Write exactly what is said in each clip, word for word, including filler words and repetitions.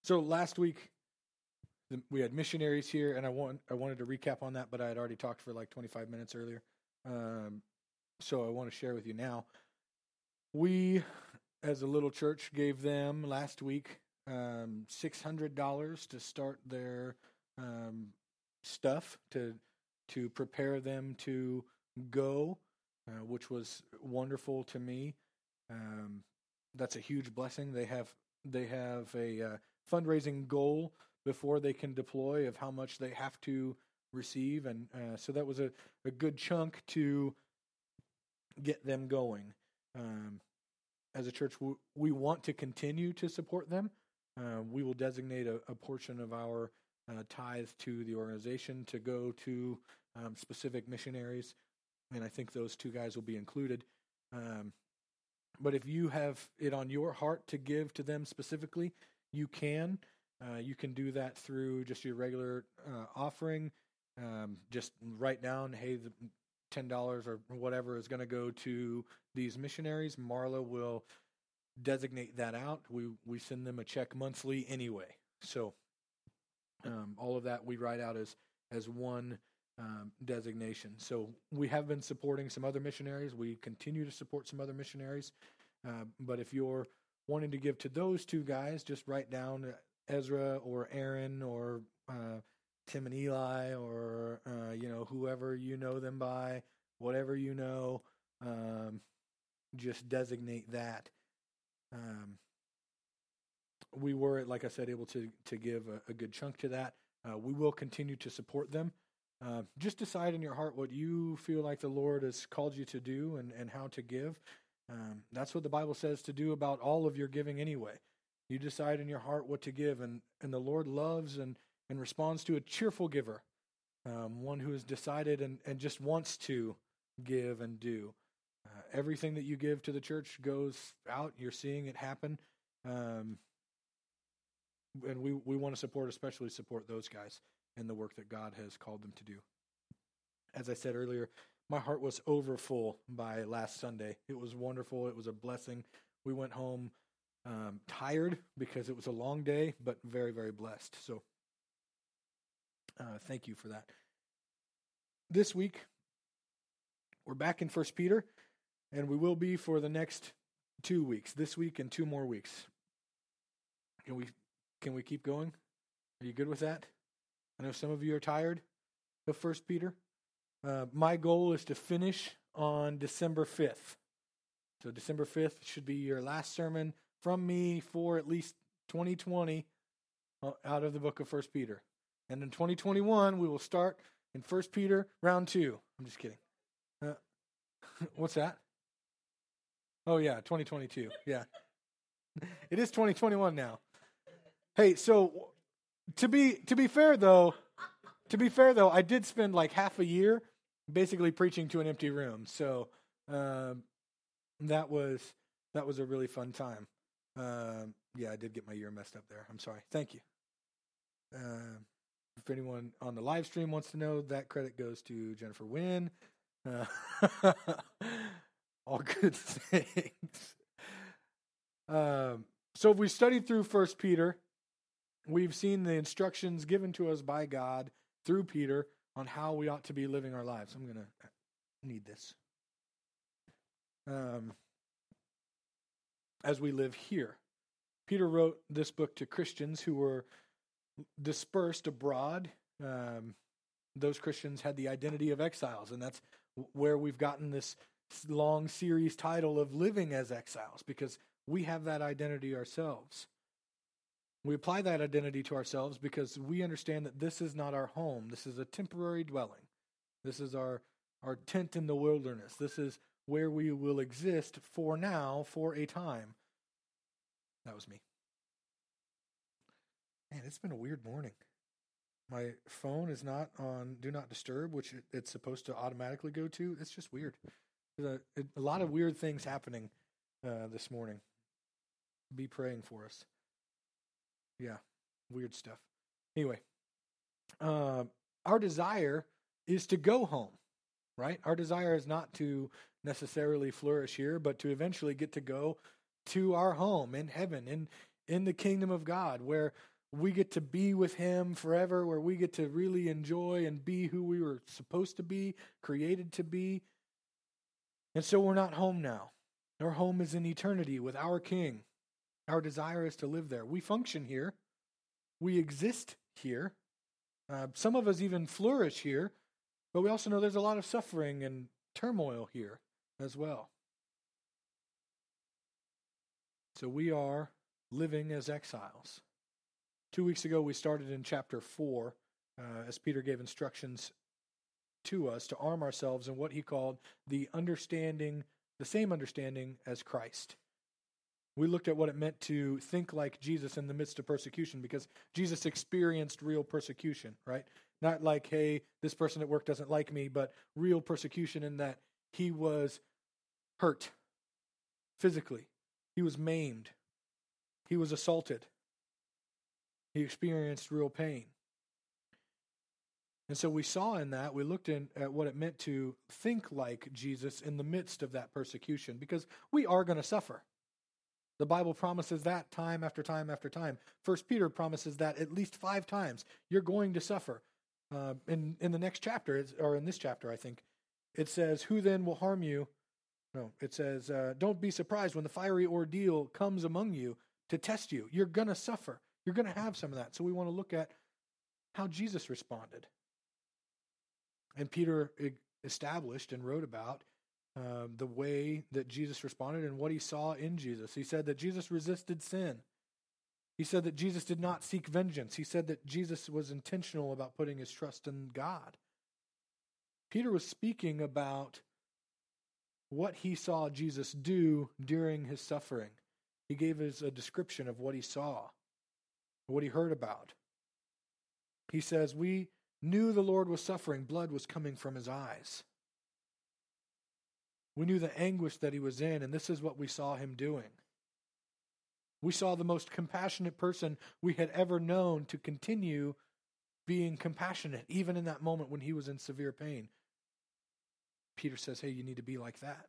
So last week the, we had missionaries here, and I want I wanted to recap on that, but I had already talked for like twenty-five minutes earlier. Um, so I want to share with you now. We, as a little church, gave them last week um, six hundred dollars to start their um, stuff to to prepare them to go, uh, which was wonderful to me. Um, that's a huge blessing. They have they have a uh, fundraising goal before they can deploy of how much they have to receive, and uh, so that was a, a good chunk to get them going. Um, as a church, we, we want to continue to support them. Uh, we will designate a, a portion of our uh, tithe to the organization to go to um, specific missionaries, and I think those two guys will be included. Um, but if you have it on your heart to give to them specifically, you can. Uh, you can do that through just your regular uh, offering. Um, just write down, hey, the ten dollars or whatever is going to go to these missionaries. Marla will designate that out. We we send them a check monthly anyway. So um, all of that we write out as, as one um, designation. So we have been supporting some other missionaries. We continue to support some other missionaries. Uh, but if you're wanting to give to those two guys, just write down Ezra or Aaron or uh, Tim and Eli or, uh, you know, whoever you know them by, whatever you know, um, just designate that. Um, we were, like I said, able to, to give a, a good chunk to that. Uh, we will continue to support them. Uh, just decide in your heart what you feel like the Lord has called you to do and, and how to give. Um, that's what the Bible says to do about all of your giving anyway. You decide in your heart what to give, and, and the Lord loves and, and responds to a cheerful giver, um, one who has decided and, and just wants to give and do. Uh, everything that you give to the church goes out. You're seeing it happen. Um, and we, we want to support, especially support those guys in the work that God has called them to do. As I said earlier, my heart was overfull by last Sunday. It was wonderful. It was a blessing. We went home um, tired because it was a long day, but very, very blessed. So uh, thank you for that. This week, we're back in First Peter, and we will be for the next two weeks, this week and two more weeks. Can we can we keep going? Are you good with that? I know some of you are tired of First Peter. Uh, my goal is to finish on December fifth. So December fifth should be your last sermon from me for at least twenty twenty out of the book of First Peter. And in twenty twenty-one, we will start in First Peter round two. I'm just kidding. Uh, what's that? Oh, yeah, twenty twenty-two. Yeah. It is twenty twenty-one now. Hey, so to be to be fair, though, to be fair, though, I did spend like half a year basically preaching to an empty room. So um, that was that was a really fun time. Um, yeah, I did get my year messed up there. I'm sorry. Thank you. Uh, if anyone on the live stream wants to know, that credit goes to Jennifer Wynn. Uh, all good things. Um, so if we studied through First Peter, we've seen the instructions given to us by God through Peter on how we ought to be living our lives. I'm going to need this. Um, as we live here. Peter wrote this book to Christians who were dispersed abroad. Um, those Christians had the identity of exiles, and that's where we've gotten this long series title of Living as Exiles, because we have that identity ourselves. We apply that identity to ourselves because we understand that this is not our home. This is a temporary dwelling. This is our, our tent in the wilderness. This is where we will exist for now, for a time. That was me. Man, it's been a weird morning. My phone is not on Do Not Disturb, which it, it's supposed to automatically go to. It's just weird. There's a, a lot of weird things happening uh, this morning. Be praying for us. Yeah, weird stuff. Anyway, uh, our desire is to go home, right? Our desire is not to necessarily flourish here, but to eventually get to go to our home in heaven, in, in the kingdom of God, where we get to be with him forever, where we get to really enjoy and be who we were supposed to be, created to be. And so we're not home now. Our home is in eternity with our King. Our desire is to live there. We function here. We exist here. Uh, some of us even flourish here, but we also know there's a lot of suffering and turmoil here as well. So we are living as exiles. Two weeks ago, we started in chapter four, uh, as Peter gave instructions to us to arm ourselves in what he called the understanding, the same understanding as Christ. We looked at what it meant to think like Jesus in the midst of persecution, because Jesus experienced real persecution, right? Not like, hey, this person at work doesn't like me, but real persecution in that he was hurt physically. He was maimed. He was assaulted. He experienced real pain. And so we saw in that, we looked in, at what it meant to think like Jesus in the midst of that persecution, because we are going to suffer. The Bible promises that time after time after time. First Peter promises that at least five times. You're going to suffer. Uh, in, in the next chapter, it's, or in this chapter, I think, it says, who then will harm you? No, it says, uh, don't be surprised when the fiery ordeal comes among you to test you. You're going to suffer. You're going to have some of that. So we want to look at how Jesus responded. And Peter established and wrote about uh, the way that Jesus responded and what he saw in Jesus. He said that Jesus resisted sin. He said that Jesus did not seek vengeance. He said that Jesus was intentional about putting his trust in God. Peter was speaking about what he saw Jesus do during his suffering. He gave us a description of what he saw, what he heard about. He says, we knew the Lord was suffering. Blood was coming from his eyes. We knew the anguish that he was in, and this is what we saw him doing. We saw the most compassionate person we had ever known to continue being compassionate, even in that moment when he was in severe pain. Peter says, hey, you need to be like that.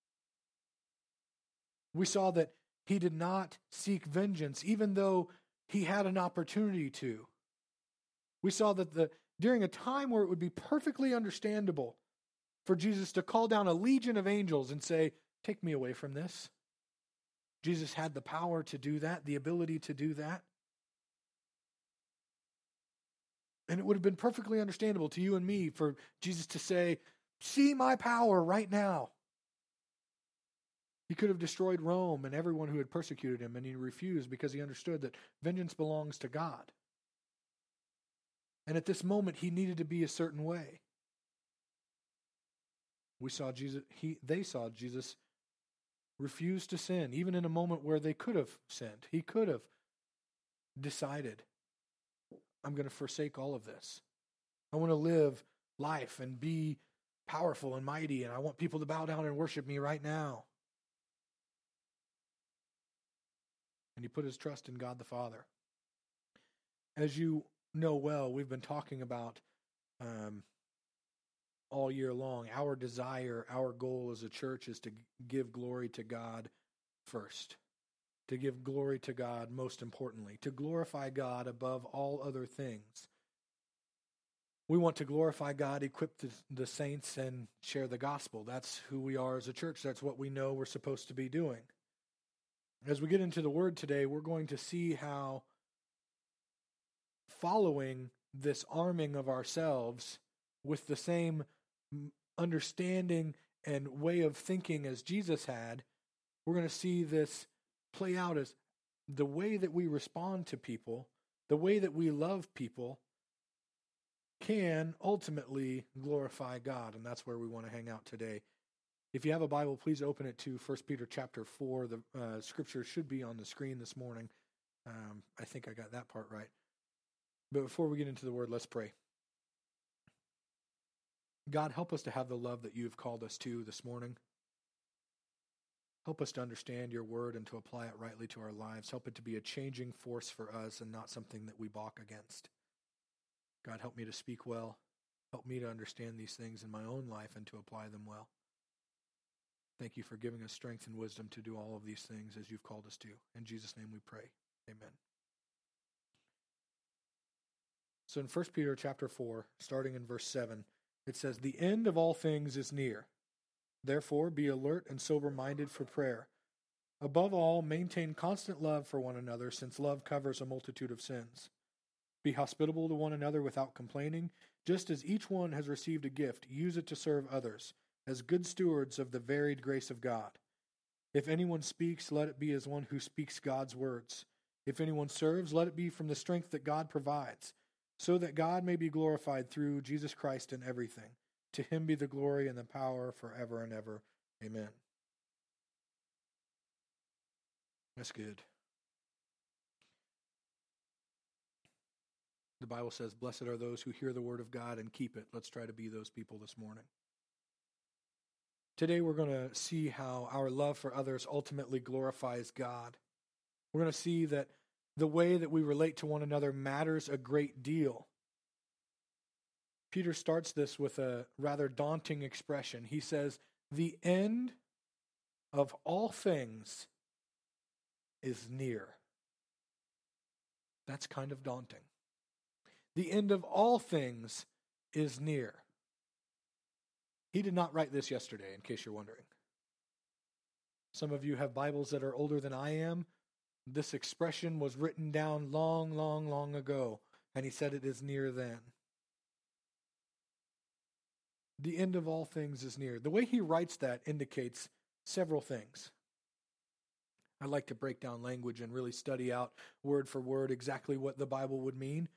We saw that he did not seek vengeance, even though he had an opportunity to. We saw that the during a time where it would be perfectly understandable for Jesus to call down a legion of angels and say, take me away from this. Jesus had the power to do that, the ability to do that. And it would have been perfectly understandable to you and me for Jesus to say, see my power right now. He could have destroyed Rome and everyone who had persecuted him, and he refused because he understood that vengeance belongs to God. And at this moment, he needed to be a certain way. We saw Jesus, he, they saw Jesus refuse to sin, even in a moment where they could have sinned. He could have decided, I'm going to forsake all of this. I want to live life and be powerful and mighty, and I want people to bow down and worship me right now. And he put his trust in God the Father. As you know well, we've been talking about um, all year long, our desire, our goal as a church is to give glory to God first. To give glory to God most importantly. To glorify God above all other things. We want to glorify God, equip the, the saints, and share the gospel. That's who we are as a church. That's what we know we're supposed to be doing. As we get into the Word today, we're going to see how following this arming of ourselves with the same understanding and way of thinking as Jesus had, we're going to see this play out as the way that we respond to people, the way that we love people, can ultimately glorify God, and that's where we want to hang out today. If you have a Bible, please open it to First Peter chapter four. The uh, scripture should be on the screen this morning. Um, I think I got that part right. But before we get into the Word, let's pray. God, help us to have the love that you have called us to this morning. Help us to understand your Word and to apply it rightly to our lives. Help it to be a changing force for us and not something that we balk against. God, help me to speak well. Help me to understand these things in my own life and to apply them well. Thank you for giving us strength and wisdom to do all of these things as you've called us to. In Jesus' name we pray. Amen. So in First Peter chapter four, starting in verse seven, it says, "The end of all things is near. Therefore, be alert and sober-minded for prayer. Above all, maintain constant love for one another, since love covers a multitude of sins. Be hospitable to one another without complaining. Just as each one has received a gift, use it to serve others, as good stewards of the varied grace of God. If anyone speaks, let it be as one who speaks God's words. If anyone serves, let it be from the strength that God provides, so that God may be glorified through Jesus Christ in everything. To him be the glory and the power forever and ever. Amen." That's good. The Bible says, "Blessed are those who hear the word of God and keep it." Let's try to be those people this morning. Today we're going to see how our love for others ultimately glorifies God. We're going to see that the way that we relate to one another matters a great deal. Peter starts this with a rather daunting expression. He says, "The end of all things is near." That's kind of daunting. The end of all things is near. He did not write this yesterday, in case you're wondering. Some of you have Bibles that are older than I am. This expression was written down long, long, long ago, and he said it is near then. The end of all things is near. The way he writes that indicates several things. I like to break down language and really study out word for word exactly what the Bible would mean.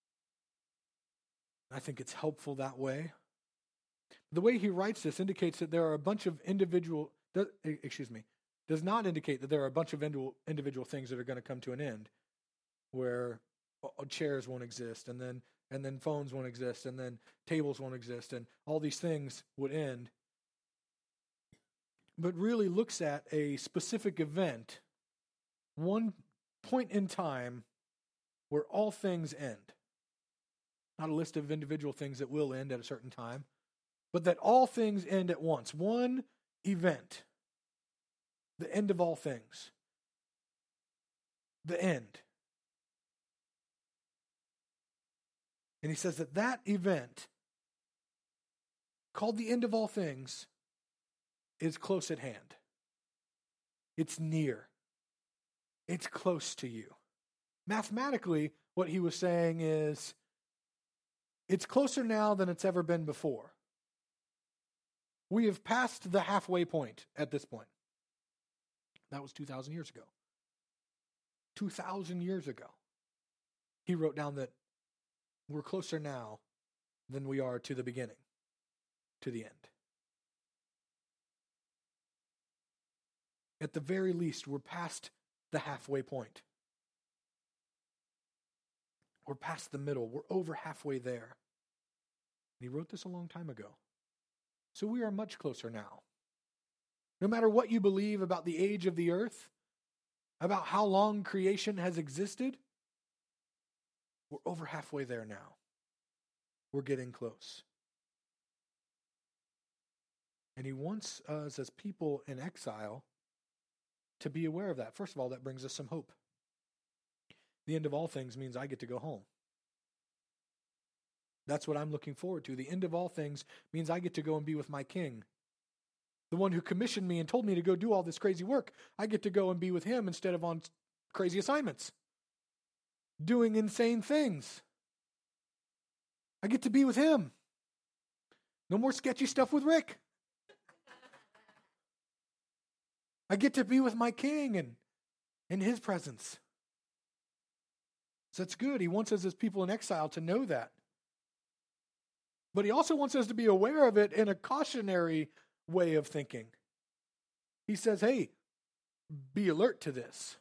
I think it's helpful that way. The way he writes this indicates that there are a bunch of individual, excuse me, does not indicate that there are a bunch of individual things that are going to come to an end, where chairs won't exist, and then and then phones won't exist, and then tables won't exist, and all these things would end. But really looks at a specific event, one point in time where all things end. Not a list of individual things that will end at a certain time, but that all things end at once. One event. The end of all things. The end. And he says that that event, called the end of all things, is close at hand. It's near. It's close to you. Mathematically, what he was saying is, it's closer now than it's ever been before. We have passed the halfway point at this point. That was two thousand years ago. two thousand years ago. He wrote down that we're closer now than we are to the beginning, to the end. At the very least, we're past the halfway point. We're past the middle. We're over halfway there. And he wrote this a long time ago. So we are much closer now. No matter what you believe about the age of the earth, about how long creation has existed, we're over halfway there now. We're getting close. And he wants us as people in exile to be aware of that. First of all, that brings us some hope. The end of all things means I get to go home. That's what I'm looking forward to. The end of all things means I get to go and be with my King. The one who commissioned me and told me to go do all this crazy work. I get to go and be with him instead of on crazy assignments, doing insane things. I get to be with him. No more sketchy stuff with Rick. I get to be with my King and in his presence. So that's good. He wants us as people in exile to know that. But he also wants us to be aware of it in a cautionary way of thinking. He says, hey, be alert to this.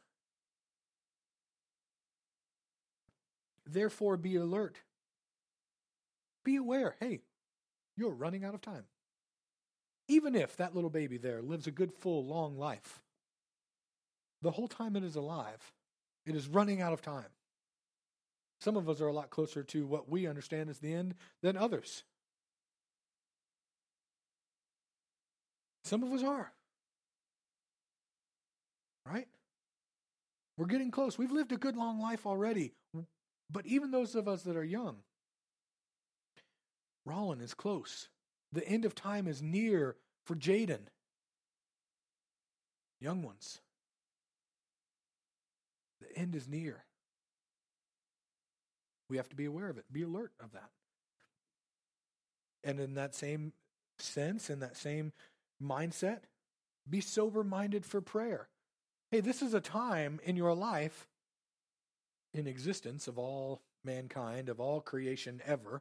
Therefore, be alert. Be aware. Hey, you're running out of time. Even if that little baby there lives a good, full, long life, the whole time it is alive, it is running out of time. Some of us are a lot closer to what we understand as the end than others. Some of us are. Right? We're getting close. We've lived a good long life already. But even those of us that are young, Rollin is close. The end of time is near for Jaden. Young ones. The end is near. We have to be aware of it. Be alert of that. And in that same sense, in that same mindset, be sober-minded for prayer. Hey, this is a time in your life, in existence of all mankind, of all creation ever,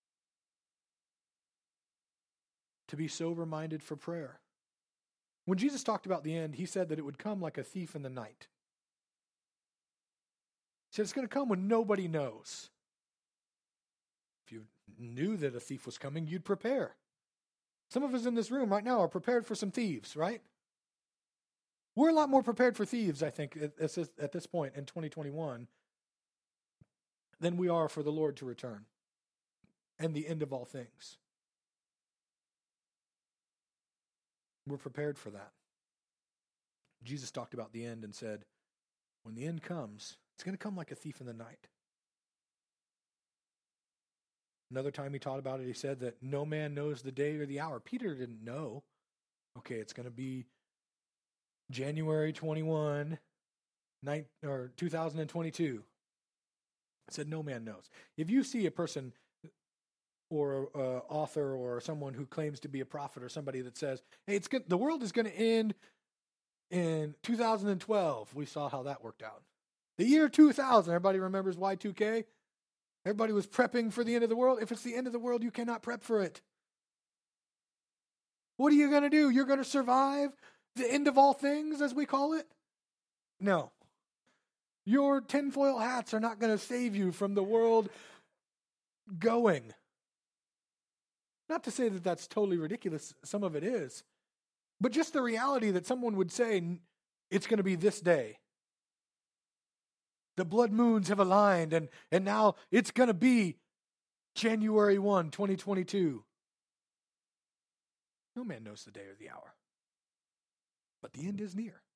to be sober-minded for prayer. When Jesus talked about the end, he said that it would come like a thief in the night. He said it's going to come when nobody knows. If you knew that a thief was coming, you'd prepare. Some of us in this room right now are prepared for some thieves, right? We're a lot more prepared for thieves, I think, at this, at this point in twenty twenty-one than we are for the Lord to return and the end of all things. We're prepared for that. Jesus talked about the end and said, when the end comes, it's going to come like a thief in the night. Another time he taught about it, he said that no man knows the day or the hour. Peter didn't know. Okay, it's going to be January twenty-first, night, or two thousand twenty-two. He said no man knows. If you see a person or an author or someone who claims to be a prophet or somebody that says, hey, it's good, the world is going to end in two thousand twelve. We saw how that worked out. The year two thousand, everybody remembers Y two K? Everybody was prepping for the end of the world. If it's the end of the world, you cannot prep for it. What are you going to do? You're going to survive the end of all things, as we call it? No. Your tinfoil hats are not going to save you from the world going. Not to say that that's totally ridiculous. Some of it is. But just the reality that someone would say, it's going to be this day. The blood moons have aligned, and, and now it's going to be January first, twenty twenty-two. No man knows the day or the hour. But the end is near.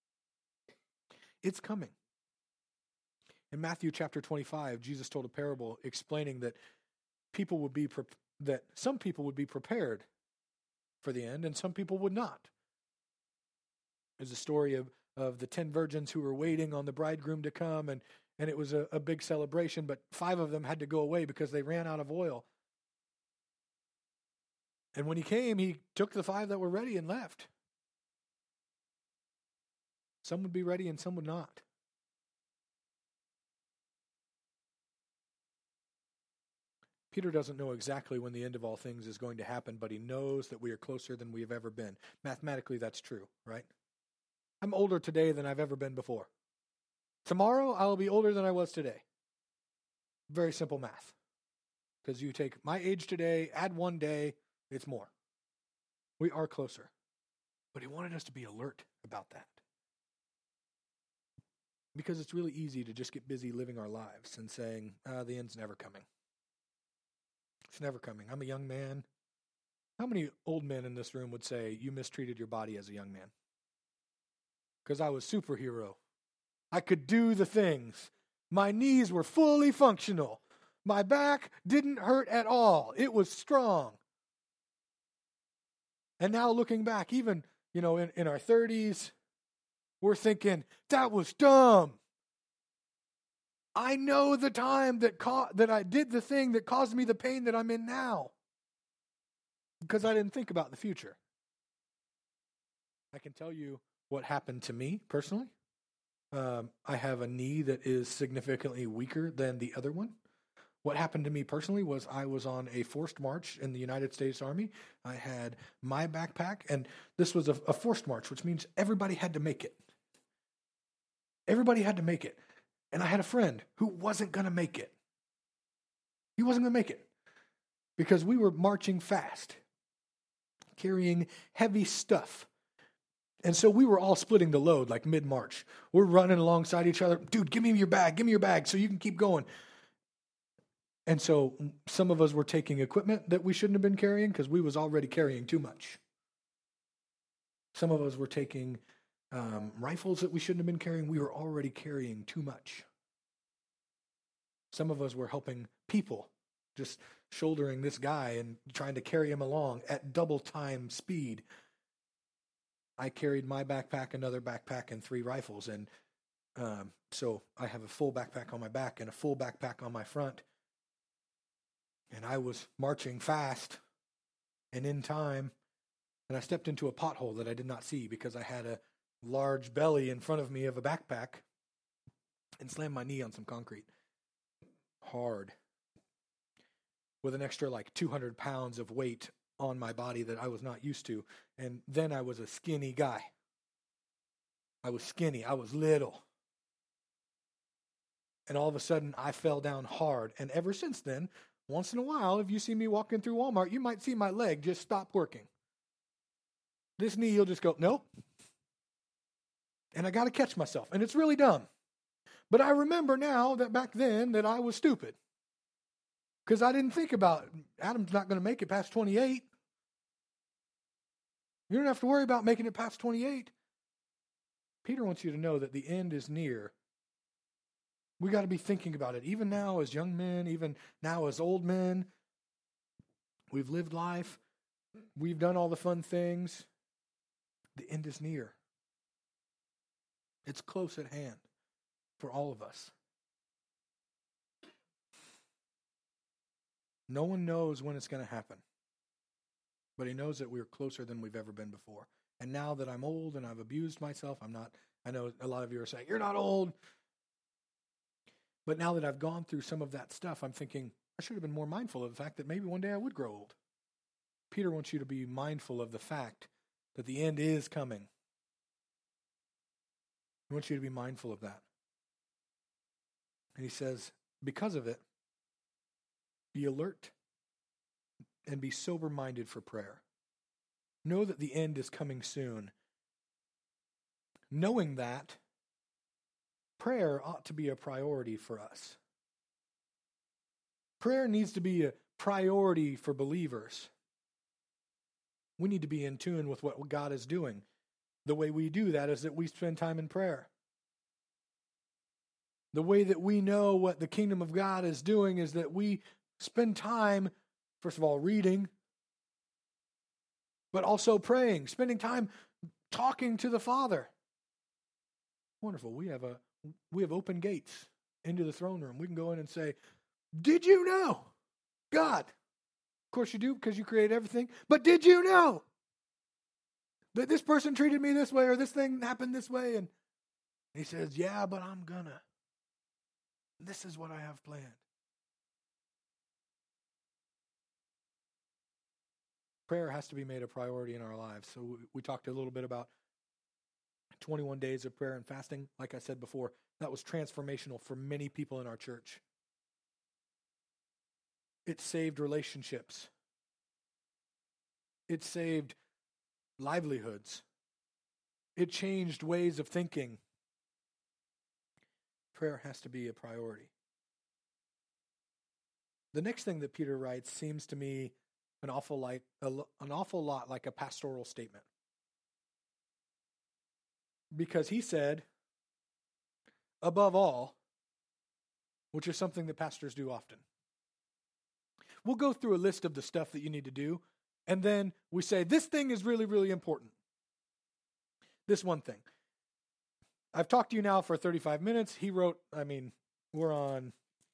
It's coming. In Matthew chapter twenty-five, Jesus told a parable explaining that people would be pre- that some people would be prepared for the end, and some people would not. There's a story of of the ten virgins who were waiting on the bridegroom to come, and, and it was a, a big celebration, but five of them had to go away because they ran out of oil. And when he came, he took the five that were ready and left. Some would be ready and some would not. Peter doesn't know exactly when the end of all things is going to happen, but he knows that we are closer than we have ever been. Mathematically, that's true, right? I'm older today than I've ever been before. Tomorrow, I will be older than I was today. Very simple math. Because you take my age today, add one day, it's more. We are closer. But he wanted us to be alert about that. Because it's really easy to just get busy living our lives and saying, ah, the end's never coming. It's never coming. I'm a young man. How many old men in this room would say you mistreated your body as a young man? Because I was superhero. I could do the things. My knees were fully functional. My back didn't hurt at all. It was strong. And now looking back, even, you know, in, in our thirties, we're thinking, that was dumb. I know the time that ca- that I did the thing that caused me the pain that I'm in now. Because I didn't think about the future. I can tell you what happened to me personally. Um, I have a knee that is significantly weaker than the other one. What happened to me personally was I was on a forced march in the United States Army. I had my backpack, and this was a, a forced march, which means everybody had to make it. Everybody had to make it. And I had a friend who wasn't going to make it. He wasn't going to make it because we were marching fast, carrying heavy stuff. And so we were all splitting the load like mid-march. We're running alongside each other. Dude, give me your bag. Give me your bag so you can keep going. And so some of us were taking equipment that we shouldn't have been carrying because we was already carrying too much. Some of us were taking um, rifles that we shouldn't have been carrying. We were already carrying too much. Some of us were helping people just shouldering this guy and trying to carry him along at double time speed. I carried my backpack, another backpack, and three rifles. And um, so I have a full backpack on my back and a full backpack on my front. And I was marching fast and in time. And I stepped into a pothole that I did not see because I had a large belly in front of me of a backpack and slammed my knee on some concrete. Hard. With an extra like two hundred pounds of weight on my body that I was not used to. And then I was a skinny guy. I was skinny. I was little. And all of a sudden, I fell down hard. And ever since then, once in a while, if you see me walking through Walmart, you might see my leg just stop working. This knee, you'll just go, nope. And I got to catch myself. And it's really dumb. But I remember now that back then that I was stupid. Because I didn't think about, Adam's not going to make it past twenty-eight. You don't have to worry about making it past twenty-eight. Peter wants you to know that the end is near. We got to be thinking about it. Even now as young men, even now as old men, we've lived life. We've done all the fun things. The end is near. It's close at hand for all of us. No one knows when it's going to happen. But he knows that we're closer than we've ever been before. And now that I'm old and I've abused myself, I'm not, I know a lot of you are saying, you're not old. But now that I've gone through some of that stuff, I'm thinking, I should have been more mindful of the fact that maybe one day I would grow old. Peter wants you to be mindful of the fact that the end is coming. He wants you to be mindful of that. And he says, because of it, be alert and be sober-minded for prayer. Know that the end is coming soon. Knowing that, prayer ought to be a priority for us. Prayer needs to be a priority for believers. We need to be in tune with what God is doing. The way we do that is that we spend time in prayer. The way that we know what the kingdom of God is doing is that we spend time, first of all, reading, but also praying, spending time talking to the Father. Wonderful. We have a we have open gates into the throne room. We can go in and say, did you know? God. Of course you do, because you create everything. But did you know that this person treated me this way, or this thing happened this way? And he says, yeah, but I'm gonna. This is what I have planned. Prayer has to be made a priority in our lives. So we, we talked a little bit about twenty-one days of prayer and fasting. Like I said before, that was transformational for many people in our church. It saved relationships. It saved livelihoods. It changed ways of thinking. Prayer has to be a priority. The next thing that Peter writes seems to me an awful like an awful lot like a pastoral statement. Because he said, above all, which is something that pastors do often. We'll go through a list of the stuff that you need to do, and then we say, this thing is really, really important. This one thing. I've talked to you now for thirty-five minutes. He wrote, I mean, we're on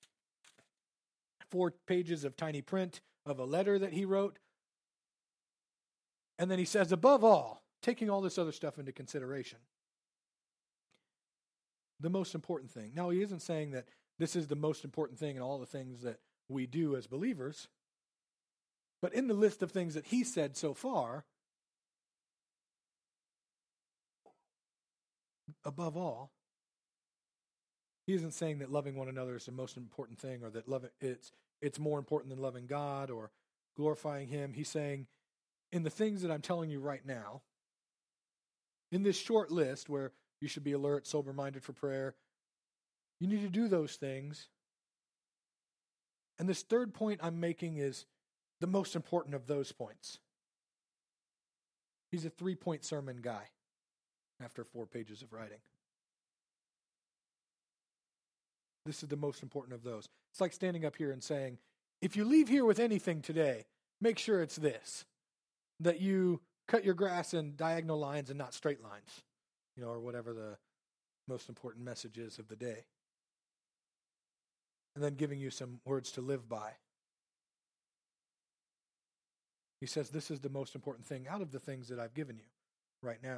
four pages of tiny print of a letter that he wrote. And then he says, above all, taking all this other stuff into consideration, the most important thing. Now, he isn't saying that this is the most important thing in all the things that we do as believers. But in the list of things that he said so far, above all, he isn't saying that loving one another is the most important thing, or that love it's it's more important than loving God or glorifying him. He's saying, in the things that I'm telling you right now, in this short list where you should be alert, sober-minded for prayer, you need to do those things. And this third point I'm making is the most important of those points. He's a three-point sermon guy after four pages of writing. This is the most important of those. It's like standing up here and saying, if you leave here with anything today, make sure it's this, that you cut your grass in diagonal lines and not straight lines, you know, or whatever the most important message is of the day. And then giving you some words to live by. He says, this is the most important thing out of the things that I've given you right now.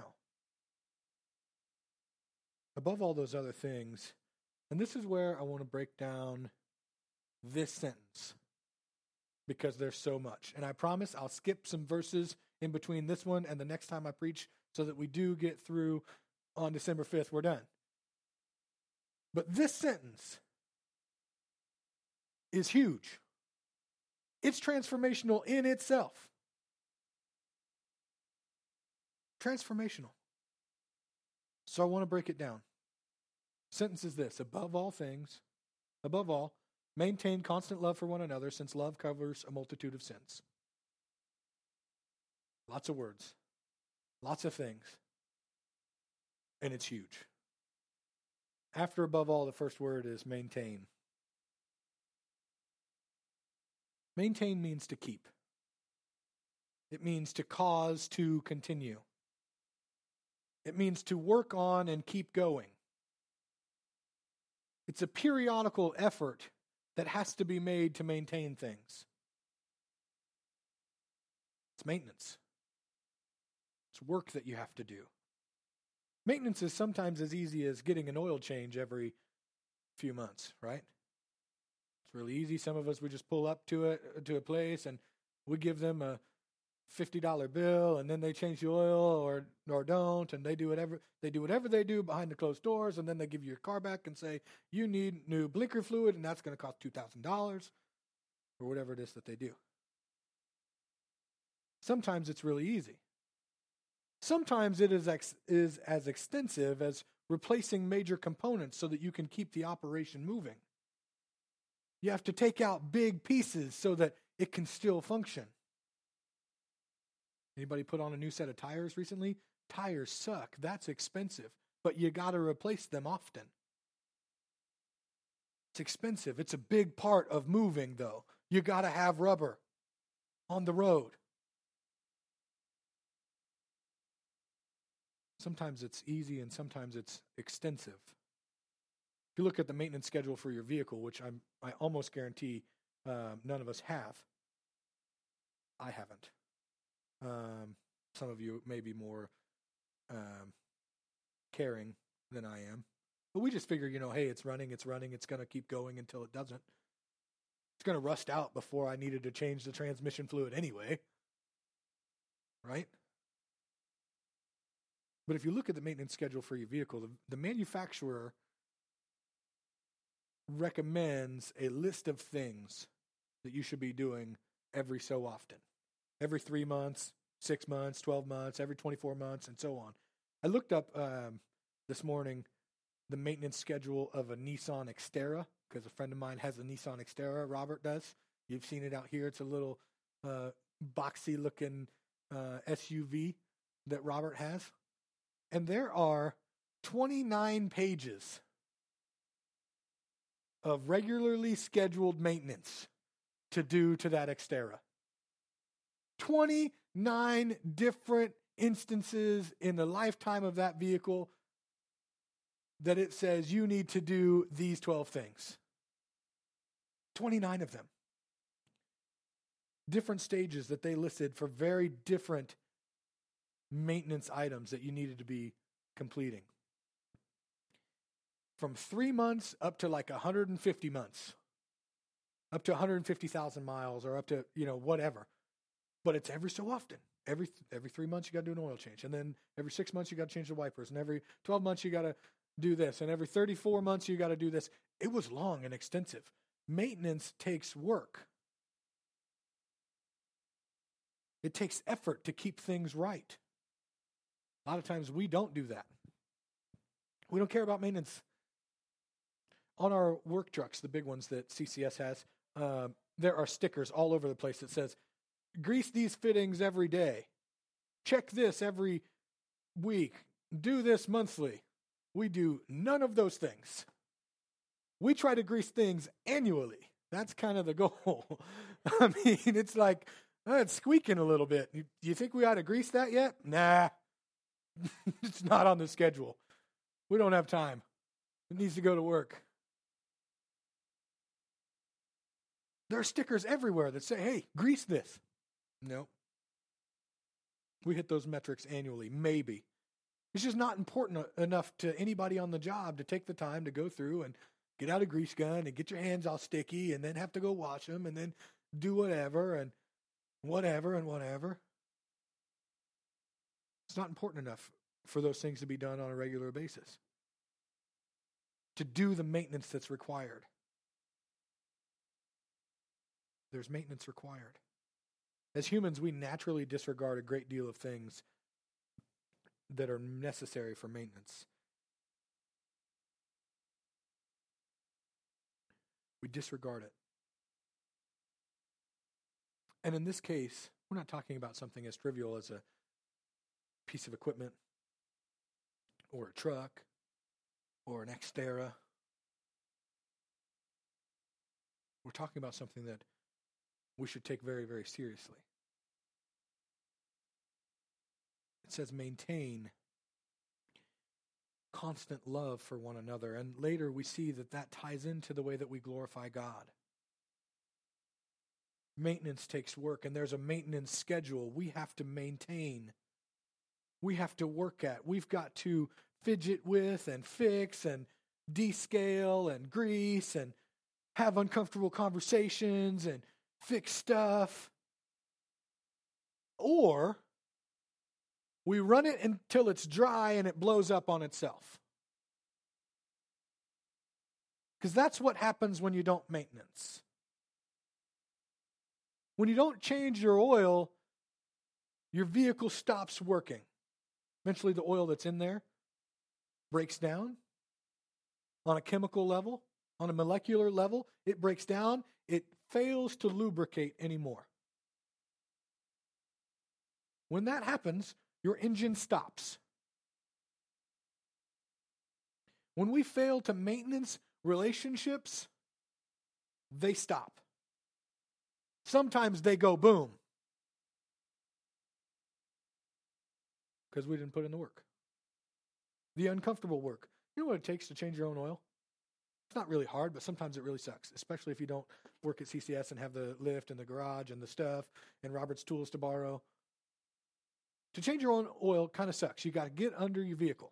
Above all those other things, and this is where I want to break down this sentence, because there's so much. And I promise I'll skip some verses in between this one and the next time I preach so that we do get through on December fifth, we're done. But this sentence is huge. It's transformational in itself. Transformational. So I want to break it down. Sentence is this: above all things, above all, maintain constant love for one another, since love covers a multitude of sins. Lots of words. Lots of things. And it's huge. After above all, the first word is maintain. Maintain means to keep. It means to cause to continue. It means to work on and keep going. It's a periodical effort that has to be made to maintain things. It's maintenance. It's work that you have to do. Maintenance is sometimes as easy as getting an oil change every few months, right? It's really easy. Some of us, we just pull up to it to a place and we give them a fifty dollar bill, and then they change the oil or or don't, and they do whatever they do whatever they do behind the closed doors, and then they give you your car back and say you need new blinker fluid, and that's going to cost two thousand dollars or whatever it is that they do. Sometimes it's really easy. Sometimes it is ex- is as extensive as replacing major components so that you can keep the operation moving. You have to take out big pieces so that it can still function. Anybody put on a new set of tires recently? Tires suck. That's expensive. But you got to replace them often. It's expensive. It's a big part of moving, though. You got to have rubber on the road. Sometimes it's easy and sometimes it's extensive. If you look at the maintenance schedule for your vehicle, which I'm, I almost guarantee um, none of us have, I haven't. Um, some of you may be more um, caring than I am. But we just figure, you know, hey, it's running, it's running, it's going to keep going until it doesn't. It's going to rust out before I needed to change the transmission fluid anyway. Right? But if you look at the maintenance schedule for your vehicle, the, the manufacturer recommends a list of things that you should be doing every so often. Every three months, six months, twelve months, every twenty-four months, and so on. I looked up um, this morning the maintenance schedule of a Nissan Xterra, because a friend of mine has a Nissan Xterra, Robert does. You've seen it out here. It's a little uh, boxy-looking uh, S U V that Robert has. And there are twenty-nine pages of regularly scheduled maintenance to do to that Xterra. twenty-nine different instances in the lifetime of that vehicle that it says you need to do these twelve things. twenty-nine of them. Different stages that they listed for very different maintenance items that you needed to be completing. From three months up to like one hundred fifty months. Up to one hundred fifty thousand miles or up to, you know, whatever. But it's every so often. Every every three months you got to do an oil change. And then every six months you got to change the wipers. And every twelve months you got to do this. And every thirty-four months you got to do this. It was long and extensive. Maintenance takes work. It takes effort to keep things right. A lot of times we don't do that. We don't care about maintenance. On our work trucks, the big ones that C C S has, uh, there are stickers all over the place that says, grease these fittings every day. Check this every week. Do this monthly. We do none of those things. We try to grease things annually. That's kind of the goal. I mean, it's like, oh, it's squeaking a little bit. You, do you think we ought to grease that yet? Nah. It's not on the schedule. We don't have time. It needs to go to work. There are stickers everywhere that say, hey, grease this. No. We hit those metrics annually, maybe. It's just not important enough to anybody on the job to take the time to go through and get out a grease gun and get your hands all sticky and then have to go wash them and then do whatever and whatever and whatever. It's not important enough for those things to be done on a regular basis, to do the maintenance that's required. There's maintenance required. As humans, we naturally disregard a great deal of things that are necessary for maintenance. We disregard it. And in this case, we're not talking about something as trivial as a piece of equipment or a truck or an Xterra. We're talking about something that we should take very, very seriously. It says maintain constant love for one another. And later we see that that ties into the way that we glorify God. Maintenance takes work, and there's a maintenance schedule we have to maintain. We have to work at. We've got to fidget with and fix and descale and grease and have uncomfortable conversations and fix stuff. Or we run it until it's dry and it blows up on itself. Because that's what happens when you don't maintenance. When you don't change your oil, your vehicle stops working. Eventually the oil that's in there breaks down on a chemical level, on a molecular level. It breaks down. It fails to lubricate anymore. When that happens, your engine stops. When we fail to maintenance relationships, they stop. Sometimes they go boom. Because we didn't put in the work. The uncomfortable work. You know what it takes to change your own oil? It's not really hard, but sometimes it really sucks, especially if you don't work at C C S and have the lift and the garage and the stuff and Robert's tools to borrow. To change your own oil kind of sucks. You got to get under your vehicle.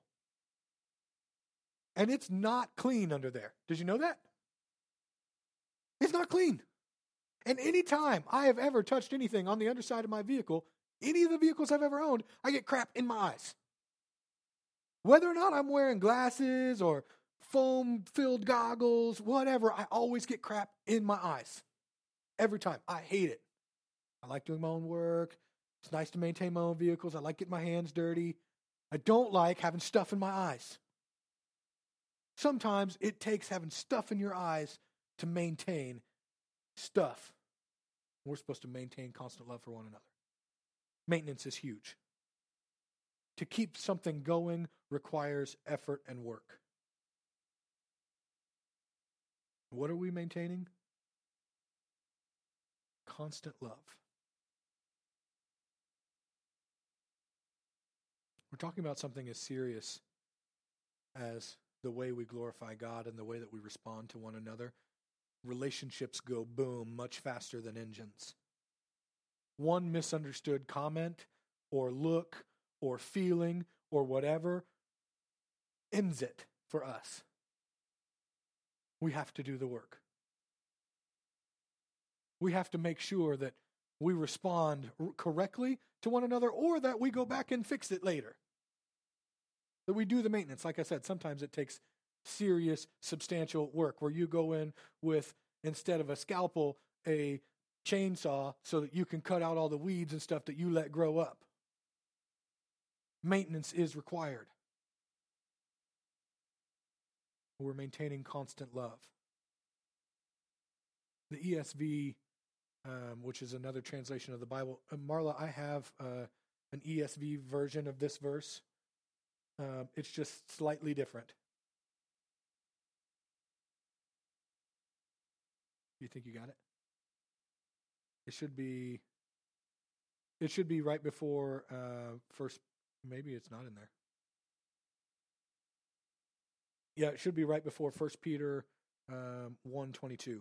And it's not clean under there. Did you know that? It's not clean. And any time I have ever touched anything on the underside of my vehicle, any of the vehicles I've ever owned, I get crap in my eyes. Whether or not I'm wearing glasses or foam-filled goggles, whatever, I always get crap in my eyes. Every time. I hate it. I like doing my own work. It's nice to maintain my own vehicles. I like getting my hands dirty. I don't like having stuff in my eyes. Sometimes it takes having stuff in your eyes to maintain stuff. We're supposed to maintain constant love for one another. Maintenance is huge. To keep something going requires effort and work. What are we maintaining? Constant love. We're talking about something as serious as the way we glorify God and the way that we respond to one another. Relationships go boom much faster than engines. One misunderstood comment or look or feeling or whatever ends it for us. We have to do the work. We have to make sure that we respond correctly to one another or that we go back and fix it later. That we do the maintenance. Like I said, sometimes it takes serious, substantial work where you go in with, instead of a scalpel, a chainsaw so that you can cut out all the weeds and stuff that you let grow up. Maintenance is required. We're maintaining constant love. The E S V, um, which is another translation of the Bible. Uh, Marla, I have uh, an E S V version of this verse. Um, it's just slightly different. You think you got it? It should be. It should be right before uh, first. Maybe it's not in there. Yeah, it should be right before First Peter um, one twenty-two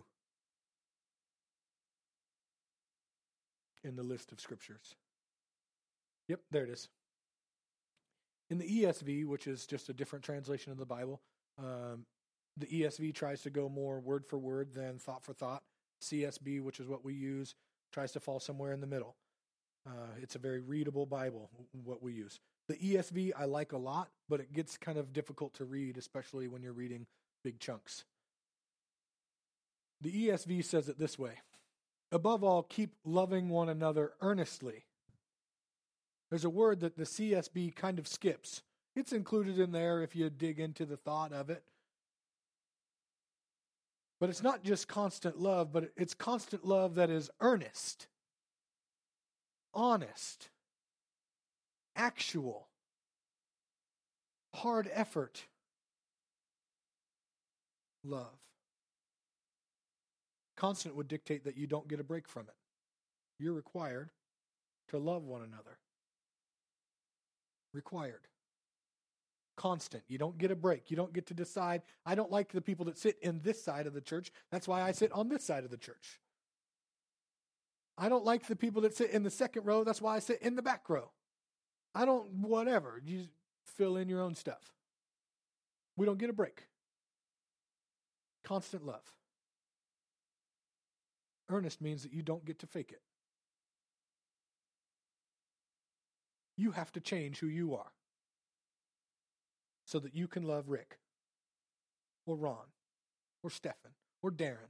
in the list of scriptures. Yep, there it is. In the E S V, which is just a different translation of the Bible, um, the E S V tries to go more word for word than thought for thought. C S B, which is what we use, tries to fall somewhere in the middle. Uh, it's a very readable Bible, what we use. The E S V I like a lot, but it gets kind of difficult to read, especially when you're reading big chunks. The E S V says it this way: above all, keep loving one another earnestly. There's a word that the C S B kind of skips. It's included in there if you dig into the thought of it. But it's not just constant love, but it's constant love that is earnest, honest, actual, hard effort love. Constant would dictate that you don't get a break from it. You're required to love one another. Required. Constant. You don't get a break. You don't get to decide, I don't like the people that sit in this side of the church. That's why I sit on this side of the church. I don't like the people that sit in the second row. That's why I sit in the back row. I don't, whatever. You fill in your own stuff. We don't get a break. Constant love. Earnest means that you don't get to fake it. You have to change who you are so that you can love Rick or Ron or Stefan or Darren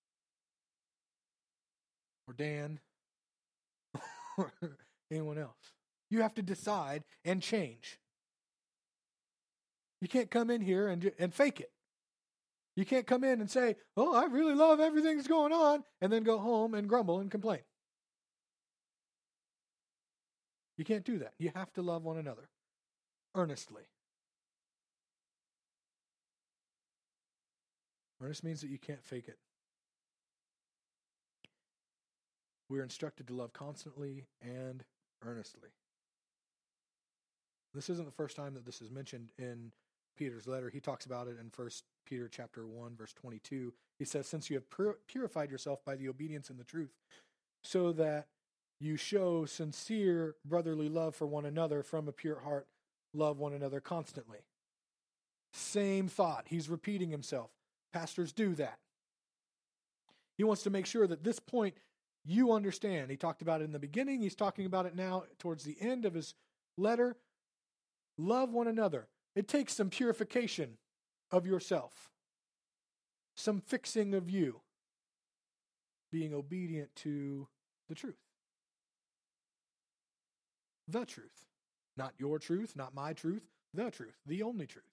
or Dan or anyone else. You have to decide and change. You can't come in here and, and fake it. You can't come in and say, oh, I really love everything that's going on, and then go home and grumble and complain. You can't do that. You have to love one another earnestly. Earnest means that you can't fake it. We're instructed to love constantly and earnestly. This isn't the first time that this is mentioned in Peter's letter. He talks about it in First Peter chapter one, verse twenty-two. He says, since you have pur- purified yourself by the obedience in the truth, so that you show sincere brotherly love for one another from a pure heart, love one another constantly. Same thought. He's repeating himself. Pastors do that. He wants to make sure that this point you understand. He talked about it in the beginning. He's talking about it now towards the end of his letter. Love one another. It takes some purification of yourself, some fixing of you, being obedient to the truth. The truth. Not your truth, not my truth, the truth, the only truth.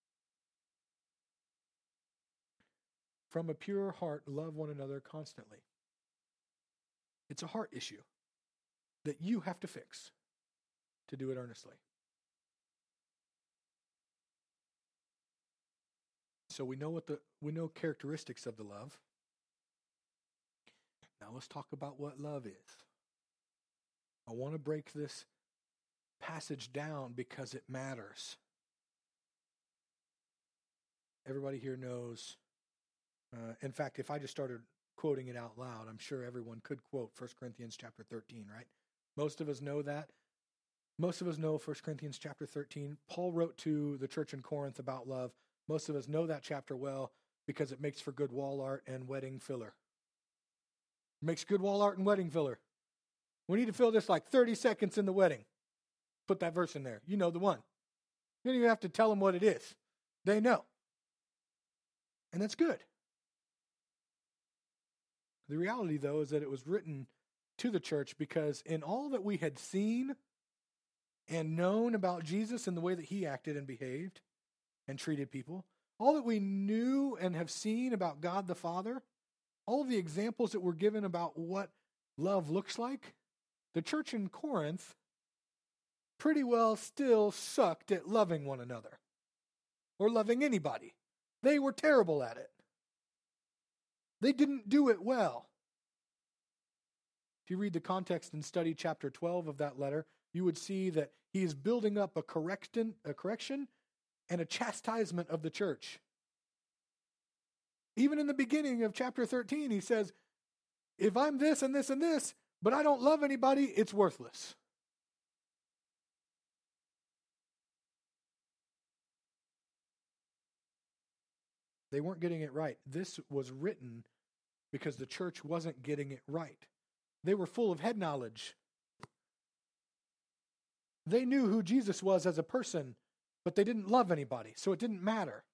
From a pure heart, love one another constantly. It's a heart issue that you have to fix to do it earnestly. So we know what the we know characteristics of the love. Now let's talk about what love is. I want to break this passage down because it matters. Everybody here knows. Uh, in fact, if I just started quoting it out loud, I'm sure everyone could quote First Corinthians chapter thirteen, right? Most of us know that. Most of us know First Corinthians chapter thirteen. Paul wrote to the church in Corinth about love. Most of us know that chapter well because it makes for good wall art and wedding filler. It makes good wall art and wedding filler. We need to fill this like thirty seconds in the wedding. Put that verse in there. You know the one. You don't even have to tell them what it is. They know. And that's good. The reality, though, is that it was written to the church because in all that we had seen and known about Jesus and the way that he acted and behaved and treated people, all that we knew and have seen about God the Father, all of the examples that were given about what love looks like, the church in Corinth pretty well still sucked at loving one another or loving anybody. They were terrible at it. They didn't do it well. If you read the context and study chapter twelve of that letter, you would see that he is building up a correction, a correction and a chastisement of the church. Even in the beginning of chapter thirteen, he says, if I'm this and this and this, but I don't love anybody, it's worthless. They weren't getting it right. This was written because the church wasn't getting it right. They were full of head knowledge. They knew who Jesus was as a person, but they didn't love anybody, so it didn't matter.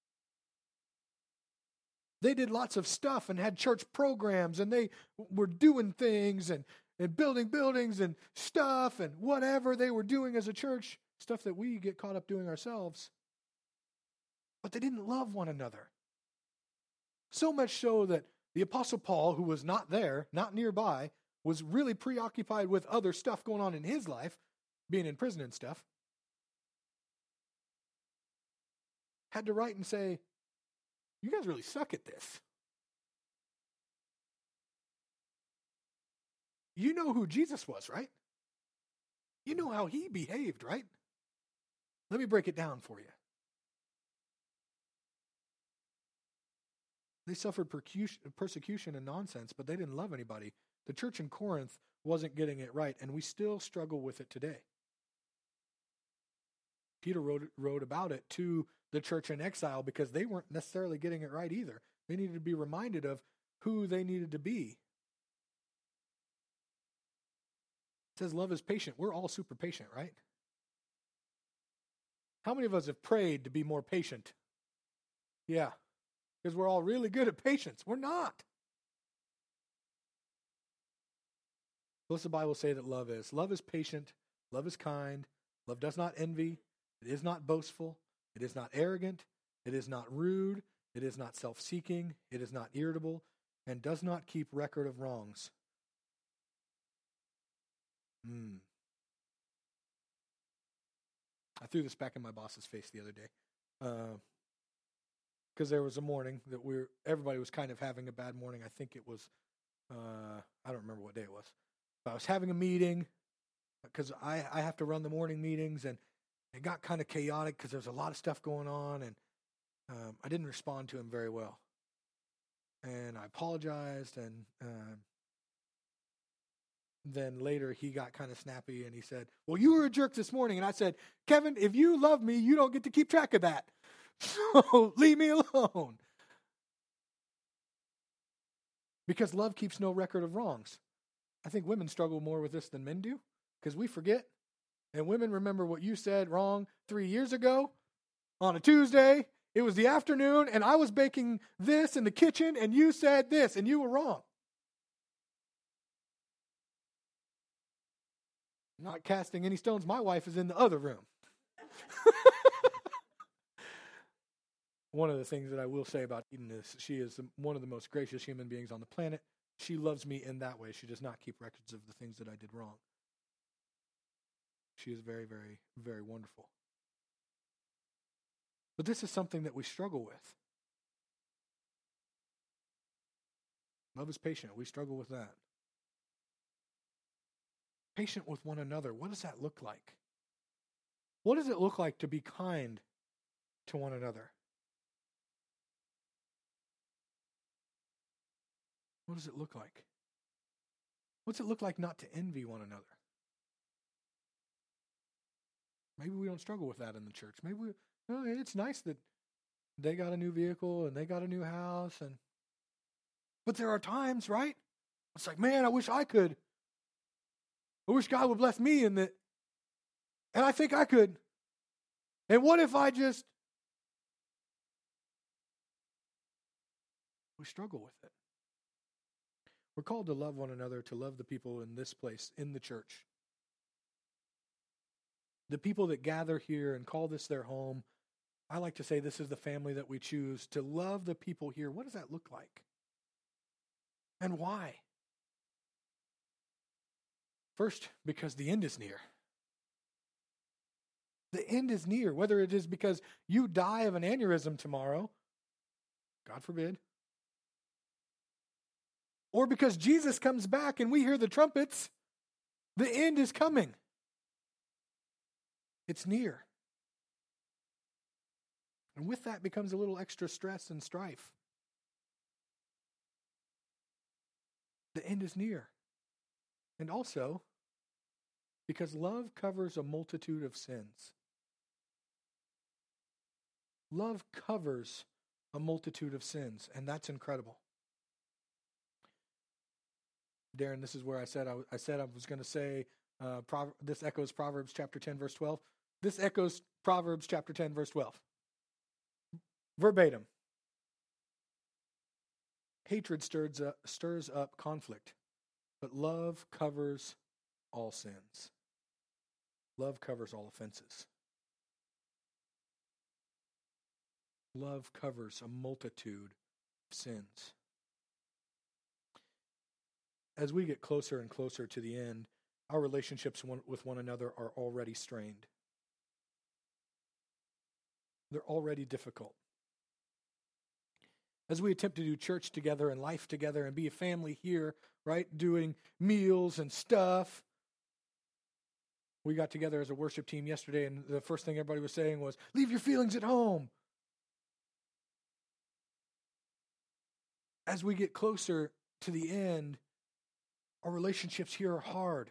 They did lots of stuff and had church programs, and they were doing things and, and building buildings and stuff and whatever they were doing as a church, stuff that we get caught up doing ourselves. But they didn't love one another. So much so that the Apostle Paul, who was not there, not nearby, was really preoccupied with other stuff going on in his life, being in prison and stuff, had to write and say, you guys really suck at this. You know who Jesus was, right? You know how he behaved, right? Let me break it down for you. They suffered persecution and nonsense, but they didn't love anybody. The church in Corinth wasn't getting it right, and we still struggle with it today. Peter wrote, wrote about it to the church in exile because they weren't necessarily getting it right either. They needed to be reminded of who they needed to be. It says love is patient. We're all super patient, right? How many of us have prayed to be more patient? Yeah. Because we're all really good at patience. We're not. What's the Bible say that love is? Love is patient. Love is kind. Love does not envy. It is not boastful. It is not arrogant. It is not rude. It is not self-seeking. It is not irritable. And does not keep record of wrongs. Hmm. I threw this back in my boss's face the other day. Uh, Because there was a morning that we were, everybody was kind of having a bad morning. I think it was, uh, I don't remember what day it was. But I was having a meeting because I, I have to run the morning meetings, and it got kind of chaotic because there was a lot of stuff going on, and um, I didn't respond to him very well. And I apologized, and uh, then later he got kind of snappy, and he said, well, you were a jerk this morning. And I said, Kevin, if you love me, you don't get to keep track of that. So leave me alone. Because love keeps no record of wrongs. I think women struggle more with this than men do, because we forget. And women remember what you said wrong three years ago on a Tuesday. It was the afternoon, and I was baking this in the kitchen, and you said this, and you were wrong. I'm not casting any stones. My wife is in the other room. One of the things that I will say about Eden is she is the, one of the most gracious human beings on the planet. She loves me in that way. She does not keep records of the things that I did wrong. She is very, very, very wonderful. But this is something that we struggle with. Love is patient. We struggle with that. Patient with one another. What does that look like? What does it look like to be kind to one another? What does it look like? What's it look like not to envy one another? Maybe we don't struggle with that in the church. Maybe we, oh, it's nice that they got a new vehicle and they got a new house, and but there are times, right? It's like, man, I wish I could. I wish God would bless me in that, and I think I could. And what if I just? We struggle with it. We're called to love one another, to love the people in this place, in the church. The people that gather here and call this their home. I like to say this is the family that we choose. To love the people here, what does that look like? And why? First, because the end is near. The end is near, whether it is because you die of an aneurysm tomorrow, God forbid, or because Jesus comes back and we hear the trumpets, the end is coming. It's near. And with that becomes a little extra stress and strife. The end is near. And also, because love covers a multitude of sins. Love covers a multitude of sins, and that's incredible. Darren, this is where I said I, I said I was going to say uh, Prov- this echoes Proverbs chapter ten, verse twelve. This echoes Proverbs chapter ten, verse twelve. Verbatim. Hatred stirs up, stirs up conflict, but love covers all sins. Love covers all offenses. Love covers a multitude of sins. As we get closer and closer to the end, our relationships one, with one another are already strained. They're already difficult. As we attempt to do church together and life together and be a family here, right, doing meals and stuff. We got together as a worship team yesterday, and the first thing everybody was saying was, leave your feelings at home. As we get closer to the end, our relationships here are hard.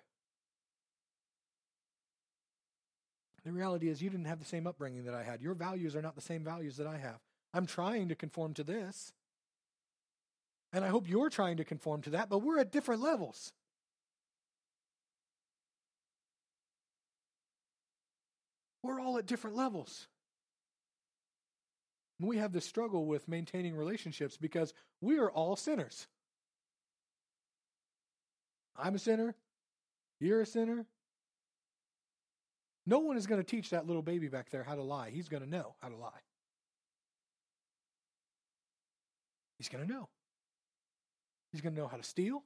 The reality is you didn't have the same upbringing that I had. Your values are not the same values that I have. I'm trying to conform to this. And I hope you're trying to conform to that, but we're at different levels. We're all at different levels. And we have this struggle with maintaining relationships because we are all sinners. I'm a sinner. You're a sinner. No one is going to teach that little baby back there how to lie. He's going to know how to lie. He's going to know. He's going to know how to steal.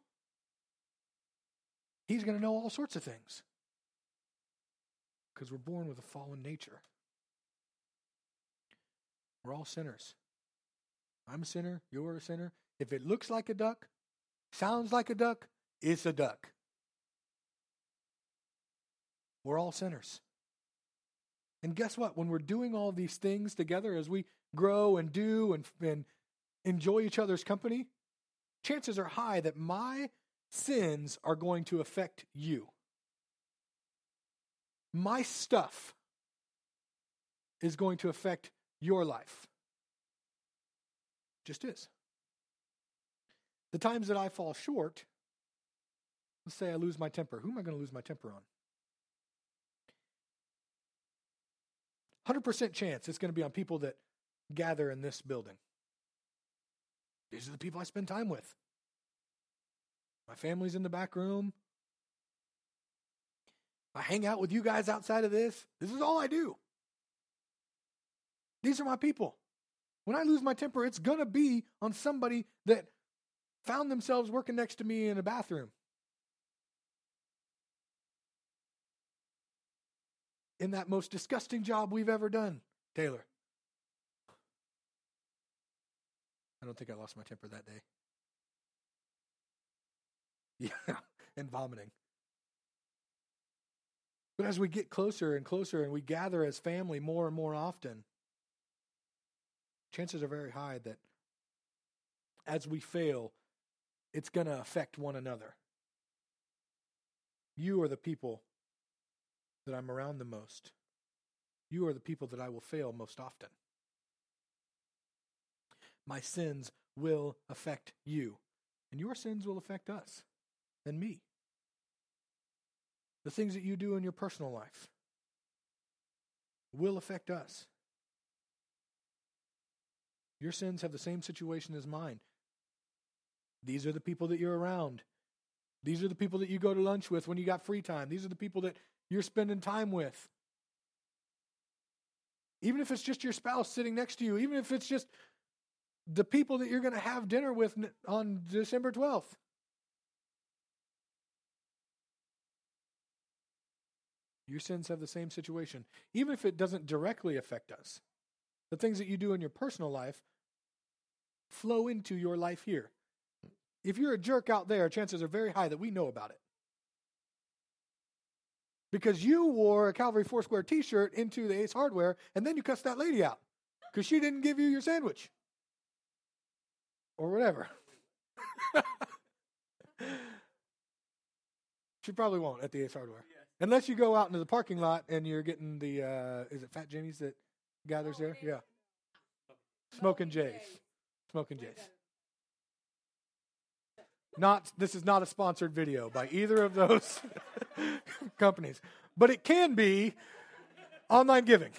He's going to know all sorts of things. Because we're born with a fallen nature. We're all sinners. I'm a sinner. You're a sinner. If it looks like a duck, sounds like a duck, it's a duck. We're all sinners. And guess what? When we're doing all these things together, as we grow and do and, and enjoy each other's company, chances are high that my sins are going to affect you. My stuff is going to affect your life. Just is. The times that I fall short, let's say I lose my temper. Who am I going to lose my temper on? one hundred percent chance it's going to be on people that gather in this building. These are the people I spend time with. My family's in the back room. I hang out with you guys outside of this. This is all I do. These are my people. When I lose my temper, it's going to be on somebody that found themselves working next to me in a bathroom. In that most disgusting job we've ever done, Taylor. I don't think I lost my temper that day. Yeah, and vomiting. But as we get closer and closer and we gather as family more and more often, chances are very high that as we fail, it's going to affect one another. You are the people that I'm around the most. You are the people that I will fail most often. My sins will affect you, and your sins will affect us and me. The things that you do in your personal life will affect us. Your sins have the same situation as mine. These are the people that you're around. These are the people that you go to lunch with when you got free time. These are the people that you're spending time with. Even if it's just your spouse sitting next to you, even if it's just the people that you're going to have dinner with on December twelfth. Your sins have the same situation, even if it doesn't directly affect us. The things that you do in your personal life flow into your life here. If you're a jerk out there, chances are very high that we know about it. Because you wore a Calvary Foursquare t-shirt into the Ace Hardware, and then you cussed that lady out because she didn't give you your sandwich. Or whatever. She probably won't at the Ace Hardware. Yes. Unless you go out into the parking lot and you're getting the, uh, is it Fat Jimmy's that gathers oh, there? Yeah. Smoking Jays. Smoking Jays. Not, this is not a sponsored video by either of those companies. But it can be online giving.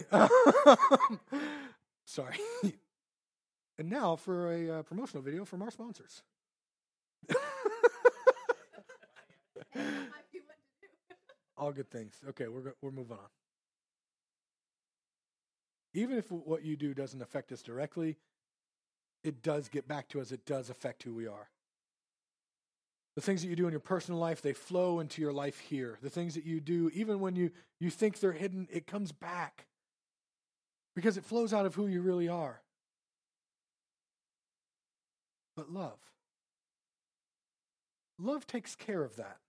Sorry. And now for a uh, promotional video from our sponsors. All good things. Okay, we're go- we're moving on. Even if what you do doesn't affect us directly, it does get back to us. It does affect who we are. The things that you do in your personal life, they flow into your life here. The things that you do, even when you, you think they're hidden, it comes back. Because it flows out of who you really are. But love. Love takes care of that.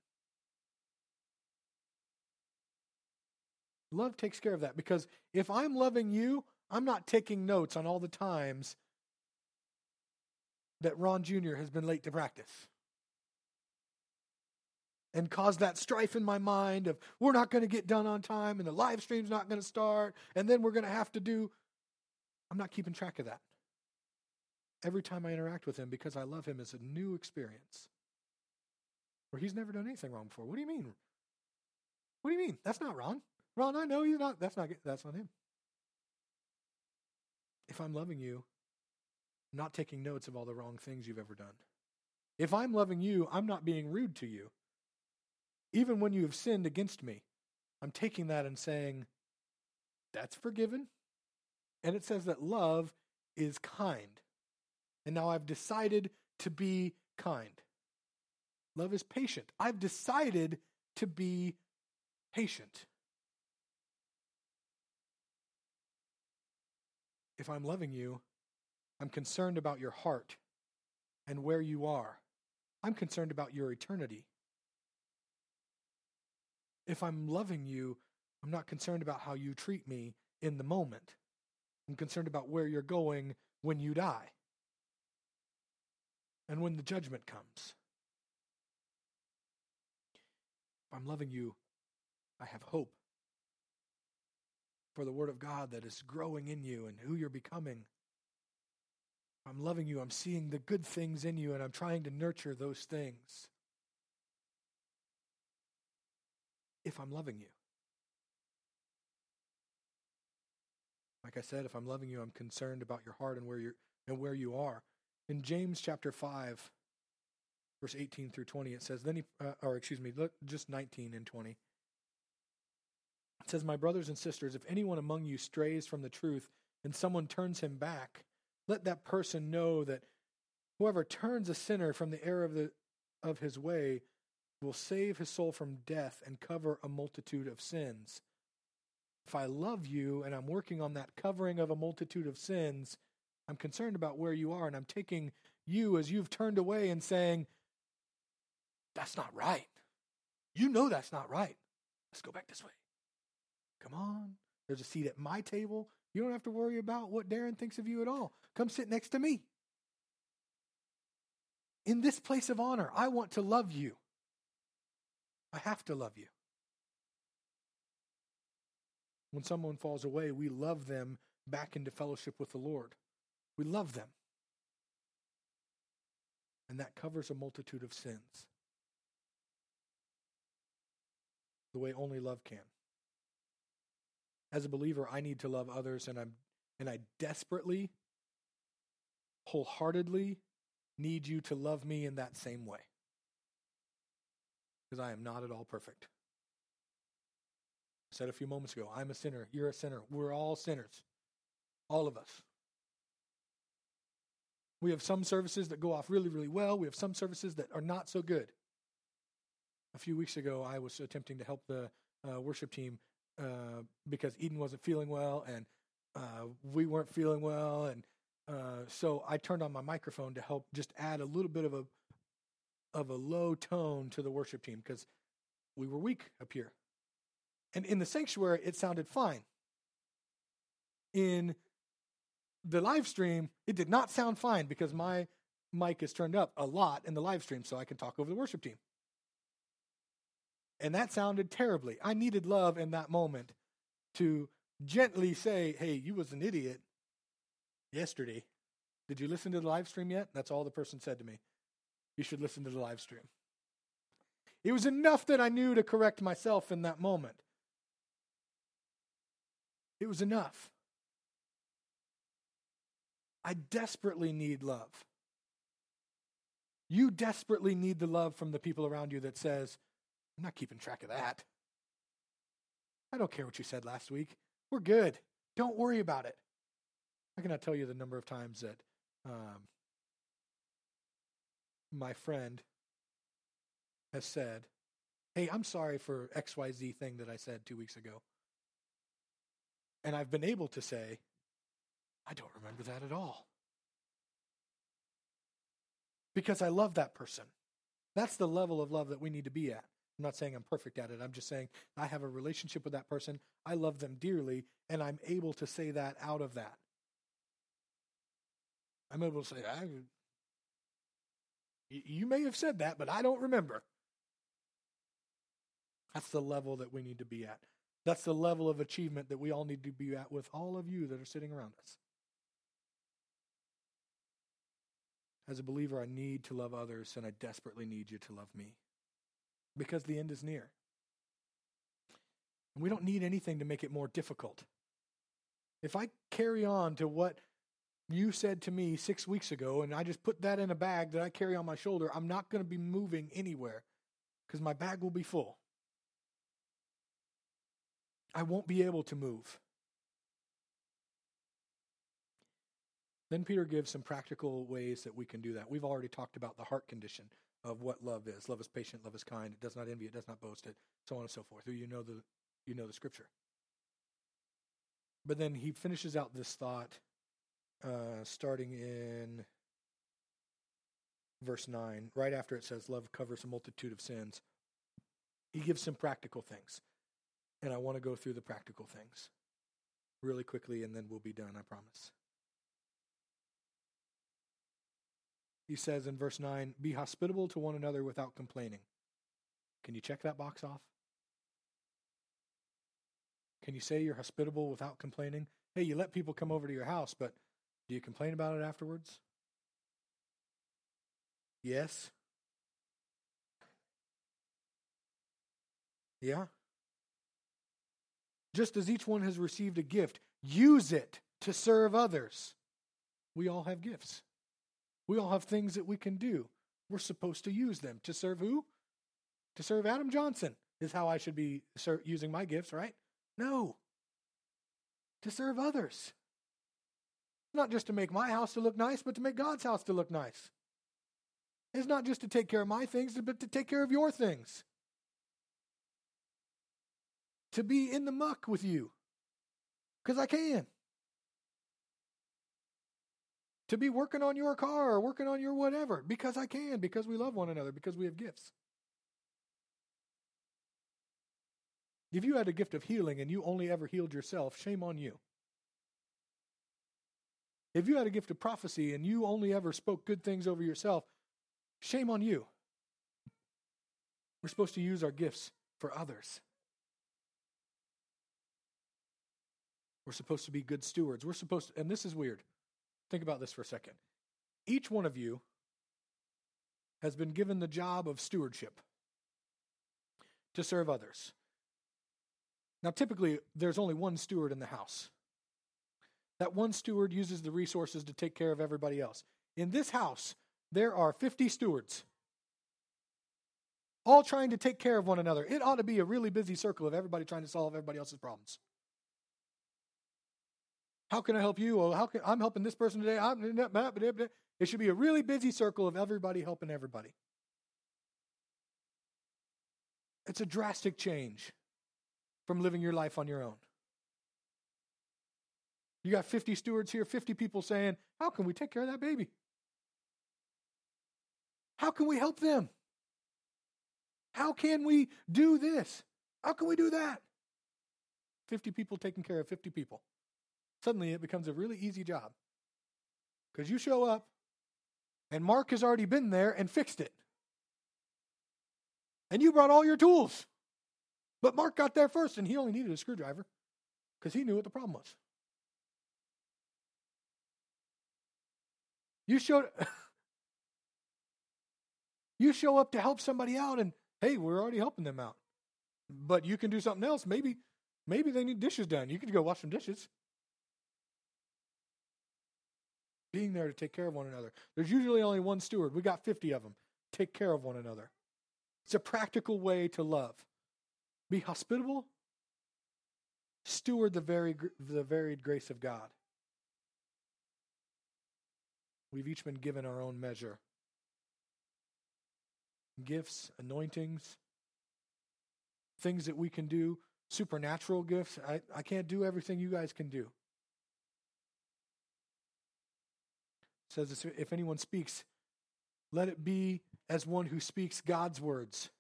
Love takes care of that. Because if I'm loving you, I'm not taking notes on all the times that Ron Junior has been late to practice. And caused that strife in my mind of we're not going to get done on time and the live stream's not going to start and then we're going to have to do. I'm not keeping track of that. Every time I interact with him because I love him is a new experience. Where he's never done anything wrong before. What do you mean? What do you mean? That's not Ron. Ron, I know he's not. That's not. That's on him. If I'm loving you, I'm not taking notes of all the wrong things you've ever done. If I'm loving you, I'm not being rude to you. Even when you have sinned against me, I'm taking that and saying, that's forgiven. And it says that love is kind. And now I've decided to be kind. Love is patient. I've decided to be patient. If I'm loving you, I'm concerned about your heart and where you are. I'm concerned about your eternity. If I'm loving you, I'm not concerned about how you treat me in the moment. I'm concerned about where you're going when you die and when the judgment comes. If I'm loving you, I have hope for the Word of God that is growing in you and who you're becoming. If I'm loving you, I'm seeing the good things in you and I'm trying to nurture those things. If I'm loving you. Like I said, if I'm loving you, I'm concerned about your heart and where you're and where you are. In James chapter five, verse eighteen through twenty, it says, then he, uh, or excuse me, look, just nineteen and twenty. It says, my brothers and sisters, if anyone among you strays from the truth and someone turns him back, let that person know that whoever turns a sinner from the error of the of his way will save his soul from death and cover a multitude of sins. If I love you and I'm working on that covering of a multitude of sins, I'm concerned about where you are and I'm taking you as you've turned away and saying, that's not right. You know that's not right. Let's go back this way. Come on. There's a seat at my table. You don't have to worry about what Darren thinks of you at all. Come sit next to me. In this place of honor, I want to love you. I have to love you. When someone falls away, we love them back into fellowship with the Lord. We love them. And that covers a multitude of sins. The way only love can. As a believer, I need to love others, and I'm and I desperately, wholeheartedly need you to love me in that same way. Because I am not at all perfect. I said a few moments ago, I'm a sinner, you're a sinner, we're all sinners. All of us. We have some services that go off really, really well. We have some services that are not so good. A few weeks ago, I was attempting to help the uh, worship team uh, because Eden wasn't feeling well, and uh, we weren't feeling well, and uh, so I turned on my microphone to help just add a little bit of a of a low tone to the worship team because we were weak up here. And in the sanctuary, it sounded fine. In the live stream, it did not sound fine because my mic is turned up a lot in the live stream so I can talk over the worship team. And that sounded terribly. I needed love in that moment to gently say, hey, you was an idiot yesterday. Did you listen to the live stream yet? That's all the person said to me. You should listen to the live stream. It was enough that I knew to correct myself in that moment. It was enough. I desperately need love. You desperately need the love from the people around you that says, I'm not keeping track of that. I don't care what you said last week. We're good. Don't worry about it. I cannot tell you the number of times that um, my friend has said, hey, I'm sorry for X Y Z thing that I said two weeks ago. And I've been able to say, I don't remember that at all. Because I love that person. That's the level of love that we need to be at. I'm not saying I'm perfect at it. I'm just saying I have a relationship with that person. I love them dearly, and I'm able to say that out of that. I'm able to say, I, you may have said that, but I don't remember. That's the level that we need to be at. That's the level of achievement that we all need to be at with all of you that are sitting around us. As a believer, I need to love others, and I desperately need you to love me. Because the end is near. And we don't need anything to make it more difficult. If I carry on to what you said to me six weeks ago, and I just put that in a bag that I carry on my shoulder, I'm not going to be moving anywhere because my bag will be full. I won't be able to move. Then Peter gives some practical ways that we can do that. We've already talked about the heart condition of what love is. Love is patient, love is kind, it does not envy, it does not boast, it, so on and so forth. You know the you know the scripture. But then he finishes out this thought uh, starting in verse nine, right after it says love covers a multitude of sins. He gives some practical things. And I want to go through the practical things really quickly, and then we'll be done, I promise. He says in verse nine, be hospitable to one another without complaining. Can you check that box off? Can you say you're hospitable without complaining? Hey, you let people come over to your house, but do you complain about it afterwards? Yes. Yeah. Just as each one has received a gift, use it to serve others. We all have gifts. We all have things that we can do. We're supposed to use them. To serve who? To serve Adam Johnson is how I should be ser- using my gifts, right? No. To serve others. Not just to make my house to look nice, but to make God's house to look nice. It's not just to take care of my things, but to take care of your things. To be in the muck with you. Because I can. To be working on your car or working on your whatever. Because I can. Because we love one another. Because we have gifts. If you had a gift of healing and you only ever healed yourself, shame on you. If you had a gift of prophecy and you only ever spoke good things over yourself, shame on you. We're supposed to use our gifts for others. We're supposed to be good stewards. We're supposed to, and this is weird. Think about this for a second. Each one of you has been given the job of stewardship to serve others. Now, typically, there's only one steward in the house. That one steward uses the resources to take care of everybody else. In this house, there are fifty stewards, all trying to take care of one another. It ought to be a really busy circle of everybody trying to solve everybody else's problems. How can I help you? Well, how can I'm helping this person today? I'm, it should be a really busy circle of everybody helping everybody. It's a drastic change from living your life on your own. You got fifty stewards here, fifty people saying, how can we take care of that baby? How can we help them? How can we do this? How can we do that? fifty people taking care of fifty people. Suddenly it becomes a really easy job. Because you show up, and Mark has already been there and fixed it. And you brought all your tools. But Mark got there first, and he only needed a screwdriver because he knew what the problem was. You showed, you show up to help somebody out, and hey, we're already helping them out. But you can do something else. Maybe, maybe they need dishes done. You can go wash some dishes. Being there to take care of one another. There's usually only one steward. We got fifty of them. Take care of one another. It's a practical way to love. Be hospitable. Steward the very the varied grace of God. We've each been given our own measure. Gifts, anointings, things that we can do, supernatural gifts. I, I can't do everything you guys can do. It says, if anyone speaks, let it be as one who speaks God's words.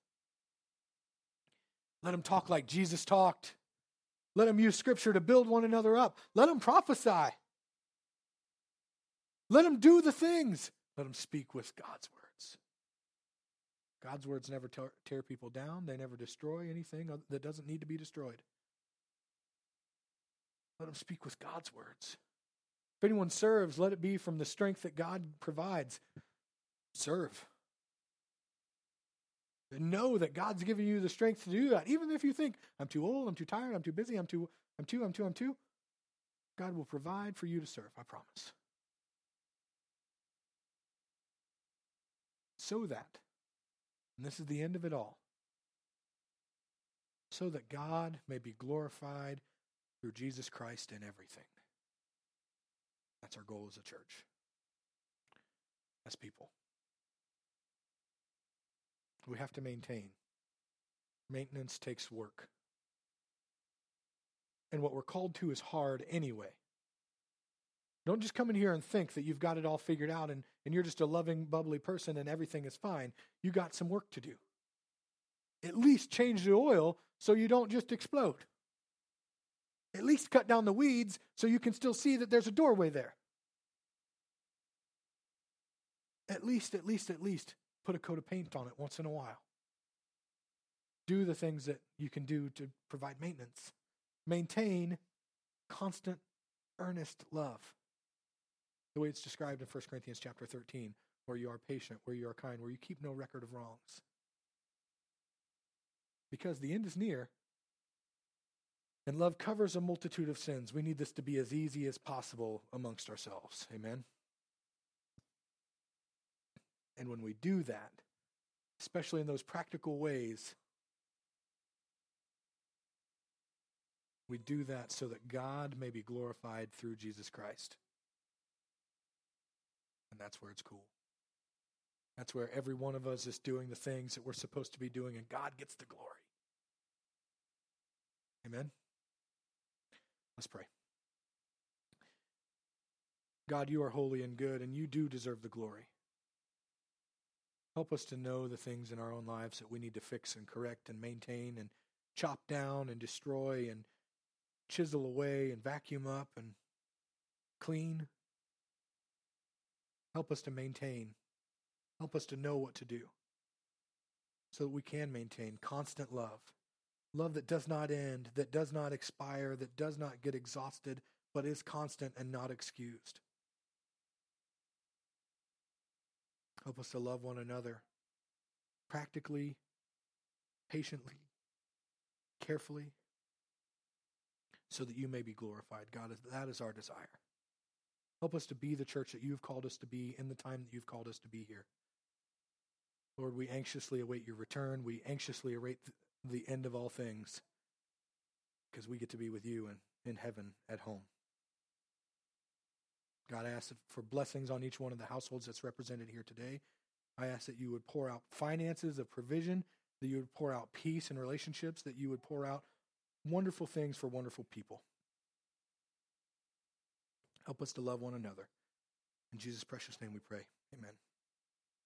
Let them talk like Jesus talked. Let them use Scripture to build one another up. Let them prophesy. Let them do the things. Let them speak with God's words. God's words never tear, tear people down. They never destroy anything that doesn't need to be destroyed. Let them speak with God's words. If anyone serves, let it be from the strength that God provides. Serve. And know that God's giving you the strength to do that. Even if you think, I'm too old, I'm too tired, I'm too busy, I'm too, I'm too, I'm too, I'm too. God will provide for you to serve, I promise. So that, and this is the end of it all, so that God may be glorified through Jesus Christ in everything. That's our goal as a church, as people. We have to maintain. Maintenance takes work. And what we're called to is hard anyway. Don't just come in here and think that you've got it all figured out and, and you're just a loving, bubbly person and everything is fine. You got some work to do. At least change the oil so you don't just explode. At least cut down the weeds so you can still see that there's a doorway there. At least, at least, at least. Put a coat of paint on it once in a while. Do the things that you can do to provide maintenance. Maintain constant, earnest love. The way it's described in First Corinthians chapter thirteen, where you are patient, where you are kind, where you keep no record of wrongs. Because the end is near, and love covers a multitude of sins. We need this to be as easy as possible amongst ourselves. Amen? And when we do that, especially in those practical ways, we do that so that God may be glorified through Jesus Christ. And that's where it's cool. That's where every one of us is doing the things that we're supposed to be doing, and God gets the glory. Amen? Let's pray. God, you are holy and good, and you do deserve the glory. Help us to know the things in our own lives that we need to fix and correct and maintain and chop down and destroy and chisel away and vacuum up and clean. Help us to maintain. Help us to know what to do so that we can maintain constant love. Love that does not end, that does not expire, that does not get exhausted, but is constant and not excused. Help us to love one another practically, patiently, carefully, so that you may be glorified. God, that is our desire. Help us to be the church that you've called us to be in the time that you've called us to be here. Lord, we anxiously await your return. We anxiously await the end of all things because we get to be with you in, in heaven at home. God, I ask for blessings on each one of the households that's represented here today. I ask that you would pour out finances of provision, that you would pour out peace in relationships, that you would pour out wonderful things for wonderful people. Help us to love one another. In Jesus' precious name we pray. Amen.